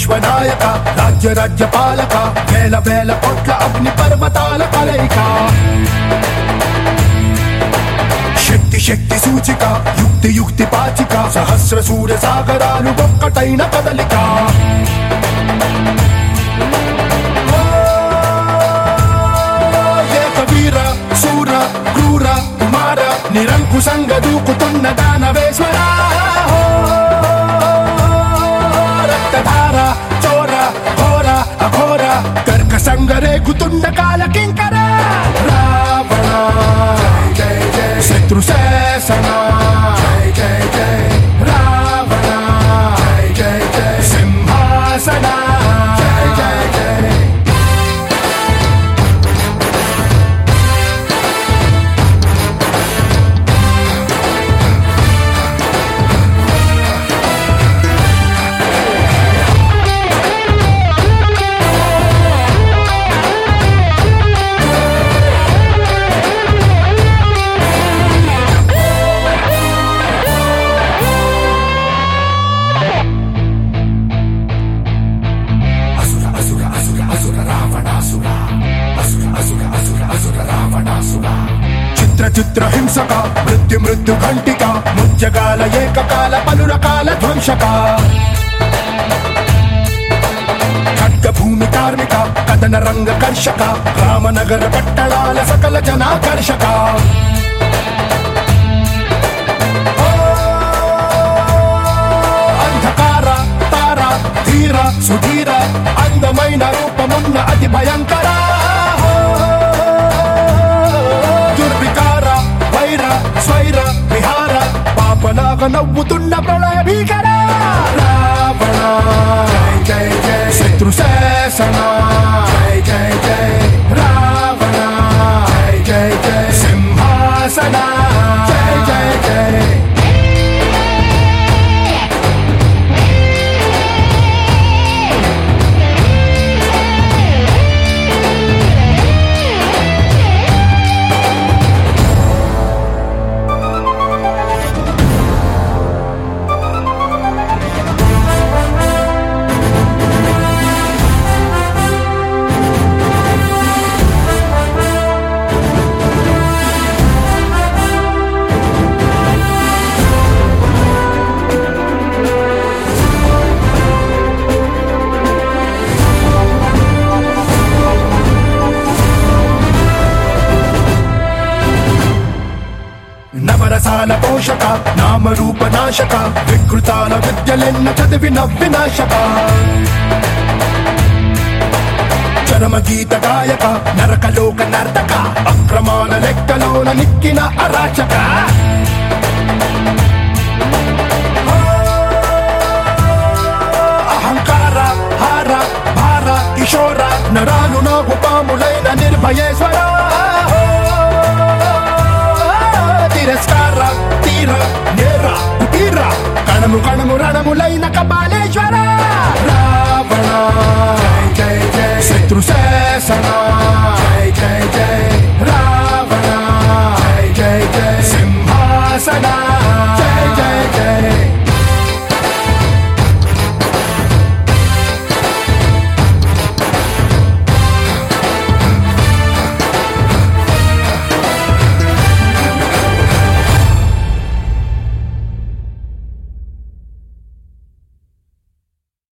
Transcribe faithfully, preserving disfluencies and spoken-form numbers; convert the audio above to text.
విశ్వనాయక రాజ్య రాజ్య పాలక వేల వేల కోట్ల అగ్ని పర్వతాల కలయిక శక్తి శక్తి సూచిక యుక్తి యుక్తి పాచిక సహస్ర సూర్య సాగరాలు ఒక్కటైన కదలిక ఏకవీర శూర క్రూర కుమార నిరంకుశంగా దూకుతున్న దానవేశ్వర రక్తధార చోర ఘోర అఘోర కర్కశంగ రేగుతున్న కాలకింకర రావణ శత్రు శాసన జై జై జై రావణ జై జై జై సింహాసన జై జై జై చిత్ర చిత్ర హింసక మృత్యు మృత్యు ఘంటిక ముజ్జగాల ఏకకాల పలు రకాల ధ్వంసక ఖడ్గ భూమి కార్మిక కథన రంగ కర్షక రామనగర పట్టణాల సకల జనాకర్షక అంధకార తార ధీర సుధీర అందమైన రూపమున్న అతి భయంకర స్వైర విహార పాపలాగా నవ్వుతున్న ప్రళయ భీకర రావణ జై జై జై శత్రు శాసన జై జై జై రావణ జై జై జై సింహాసన జై జై జై నవరసాల పోషక నామరూప నాశక వికృతాల విద్యలెన్న చదివిన వినాశక చరమ గీత గాయక నరకలోక నర్తక అక్రమాల లెక్కలోన నిక్కిన అరాచక అహంకార హార భార కిశోర నరాలు నాగు పాములైన నిర్భయేశ్వర తిరస్కార తీర నేర కుటీర కణము కణము రణములైన కపాల